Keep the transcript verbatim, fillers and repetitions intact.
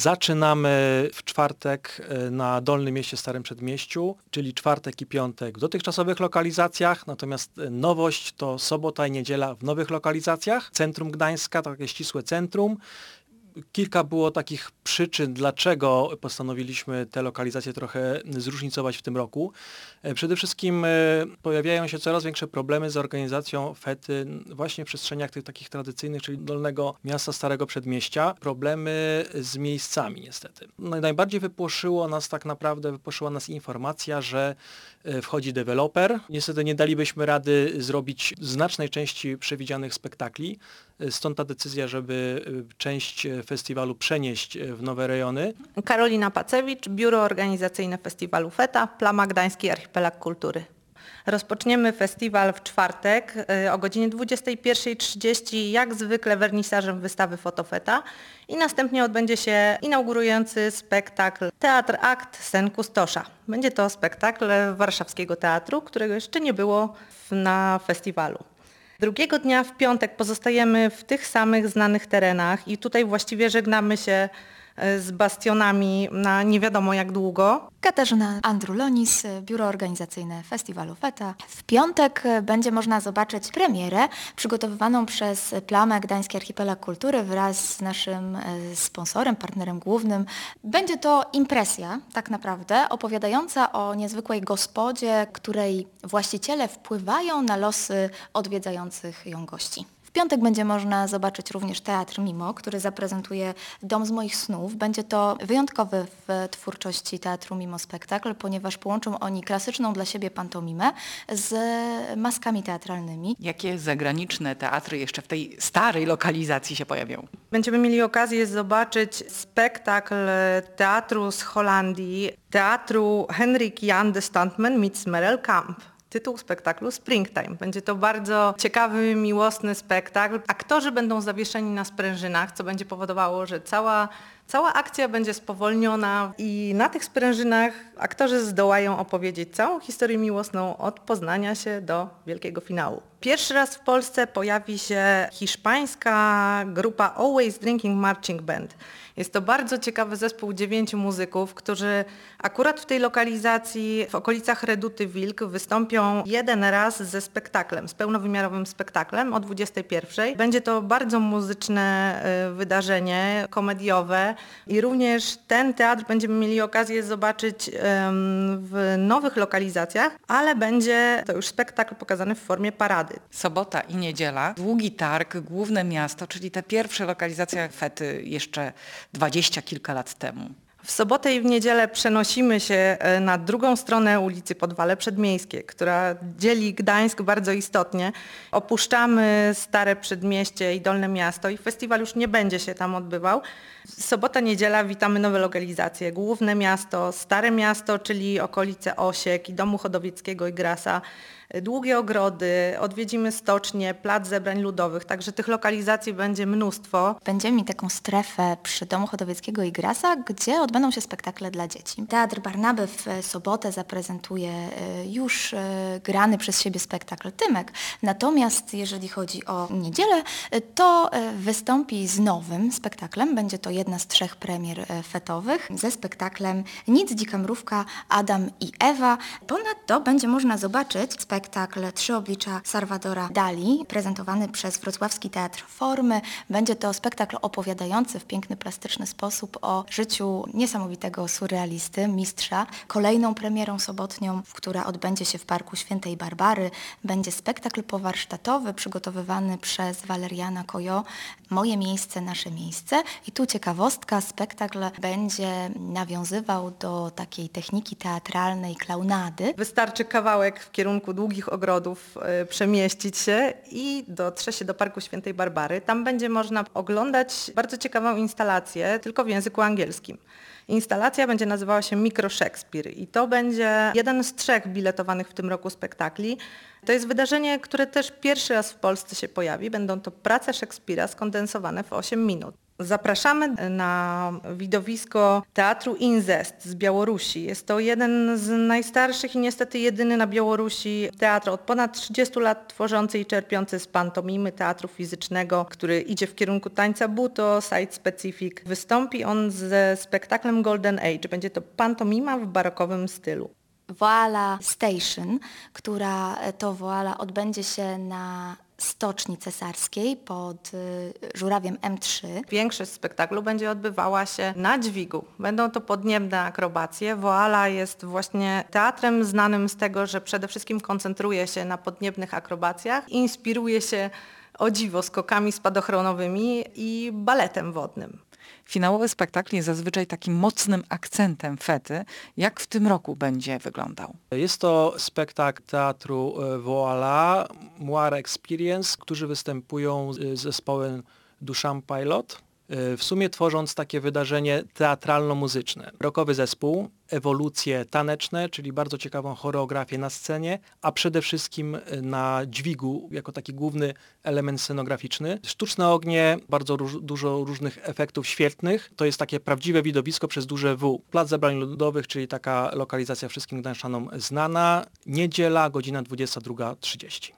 Zaczynamy w czwartek na Dolnym Mieście, Starym Przedmieściu, czyli czwartek i piątek w dotychczasowych lokalizacjach, natomiast nowość to sobota i niedziela w nowych lokalizacjach. Centrum Gdańska, to takie ścisłe centrum. Kilka było takich przyczyn, dlaczego postanowiliśmy te lokalizacje trochę zróżnicować w tym roku. Przede wszystkim pojawiają się coraz większe problemy z organizacją fety właśnie w przestrzeniach tych takich tradycyjnych, czyli Dolnego Miasta, Starego Przedmieścia. Problemy z miejscami niestety. Najbardziej wypłoszyło nas tak naprawdę, wypłoszyła nas informacja, że wchodzi deweloper. Niestety nie dalibyśmy rady zrobić znacznej części przewidzianych spektakli. Stąd ta decyzja, żeby część festiwalu przenieść w nowe rejony. Karolina Pacewicz, Biuro Organizacyjne Festiwalu Feta, Plama Gdański Archipelag Kultury. Rozpoczniemy festiwal w czwartek o godzinie dwudziestej pierwszej trzydzieści, jak zwykle wernisażem wystawy Fotofeta i następnie odbędzie się inaugurujący spektakl Teatr Akt Sen Kustosza. Będzie to spektakl warszawskiego teatru, którego jeszcze nie było na festiwalu. Drugiego dnia w piątek pozostajemy w tych samych znanych terenach i tutaj właściwie żegnamy się z bastionami na nie wiadomo jak długo. Katarzyna Andrulonis, Biuro Organizacyjne Festiwalu Feta. W piątek będzie można zobaczyć premierę przygotowywaną przez Plamę Gdański Archipelag Kultury wraz z naszym sponsorem, partnerem głównym. Będzie to impresja tak naprawdę opowiadająca o niezwykłej gospodzie, której właściciele wpływają na losy odwiedzających ją gości. W piątek będzie można zobaczyć również Teatr Mimo, który zaprezentuje Dom z moich snów. Będzie to wyjątkowy w twórczości Teatru Mimo spektakl, ponieważ połączą oni klasyczną dla siebie pantomimę z maskami teatralnymi. Jakie zagraniczne teatry jeszcze w tej starej lokalizacji się pojawią? Będziemy mieli okazję zobaczyć spektakl teatru z Holandii, teatru Henrik Jan de Standman meets Merel Kamp. Tytuł spektaklu Springtime. Będzie to bardzo ciekawy, miłosny spektakl. Aktorzy będą zawieszeni na sprężynach, co będzie powodowało, że cała, cała akcja będzie spowolniona i na tych sprężynach aktorzy zdołają opowiedzieć całą historię miłosną od poznania się do wielkiego finału. Pierwszy raz w Polsce pojawi się hiszpańska grupa Always Drinking Marching Band. Jest to bardzo ciekawy zespół dziewięciu muzyków, którzy akurat w tej lokalizacji w okolicach Reduty Wilk wystąpią jeden raz ze spektaklem, z pełnowymiarowym spektaklem o dwudziestej pierwszej. Będzie to bardzo muzyczne wydarzenie, komediowe i również ten teatr będziemy mieli okazję zobaczyć w nowych lokalizacjach, ale będzie to już spektakl pokazany w formie parady. Sobota i niedziela, Długi Targ, Główne Miasto, czyli te pierwsze lokalizacje fety jeszcze dwadzieścia kilka lat temu. W sobotę i w niedzielę przenosimy się na drugą stronę ulicy Podwale Przedmiejskie, która dzieli Gdańsk bardzo istotnie. Opuszczamy Stare Przedmieście i Dolne Miasto i festiwal już nie będzie się tam odbywał. Sobota, niedziela witamy nowe lokalizacje. Główne Miasto, Stare Miasto, czyli okolice Osiek i Domu Chodowieckiego i Grasa. Długie Ogrody, odwiedzimy Stocznię, Plac Zebrań Ludowych, także tych lokalizacji będzie mnóstwo. Będziemy mieli taką strefę przy Domu Chodowieckiego i Grasa, gdzie odbędą się spektakle dla dzieci. Teatr Barnaby w sobotę zaprezentuje już grany przez siebie spektakl Tymek. Natomiast jeżeli chodzi o niedzielę, to wystąpi z nowym spektaklem. Będzie to jedna z trzech premier fetowych ze spektaklem Nic dzika mrówka, Adam i Ewa. Ponadto będzie można zobaczyć spektakl Trzy oblicza Salvadora Dali, prezentowany przez Wrocławski Teatr Formy. Będzie to spektakl opowiadający w piękny, plastyczny sposób o życiu niesamowitego surrealisty, mistrza. Kolejną premierą sobotnią, która odbędzie się w Parku Świętej Barbary, będzie spektakl powarsztatowy przygotowywany przez Waleriana Kojo, Moje miejsce, nasze miejsce. I tu ciekawostka, spektakl będzie nawiązywał do takiej techniki teatralnej klaunady. Wystarczy kawałek w kierunku Długich Ogrodów y, przemieścić się i dotrze się do Parku Świętej Barbary. Tam będzie można oglądać bardzo ciekawą instalację, tylko w języku angielskim. Instalacja będzie nazywała się Mikro Szekspir i to będzie jeden z trzech biletowanych w tym roku spektakli. To jest wydarzenie, które też pierwszy raz w Polsce się pojawi. Będą to prace Szekspira skondensowane w osiem minut. Zapraszamy na widowisko Teatru Inzest z Białorusi. Jest to jeden z najstarszych i niestety jedyny na Białorusi teatr od ponad trzydziestu lat tworzący i czerpiący z pantomimy teatru fizycznego, który idzie w kierunku tańca buto, site specific. Wystąpi on ze spektaklem Golden Age. Będzie to pantomima w barokowym stylu. Voila Station, która to voila odbędzie się na Stoczni Cesarskiej pod y, Żurawiem M trzy. Większość spektaklu będzie odbywała się na dźwigu. Będą to podniebne akrobacje. Voila jest właśnie teatrem znanym z tego, że przede wszystkim koncentruje się na podniebnych akrobacjach, inspiruje się o dziwo skokami spadochronowymi i baletem wodnym. Finałowy spektakl jest zazwyczaj takim mocnym akcentem fety. Jak w tym roku będzie wyglądał? Jest to spektakl teatru e, Voila, Moir Experience, którzy występują z zespołem Duchamp Pilot, e, w sumie tworząc takie wydarzenie teatralno-muzyczne. Rockowy zespół, ewolucje taneczne, czyli bardzo ciekawą choreografię na scenie, a przede wszystkim na dźwigu, jako taki główny element scenograficzny. Sztuczne ognie, bardzo róż, dużo różnych efektów świetlnych. To jest takie prawdziwe widowisko przez duże W. Plac Zebrań Ludowych, czyli taka lokalizacja wszystkim gdańszczanom znana. Niedziela, godzina dwudziesta druga trzydzieści.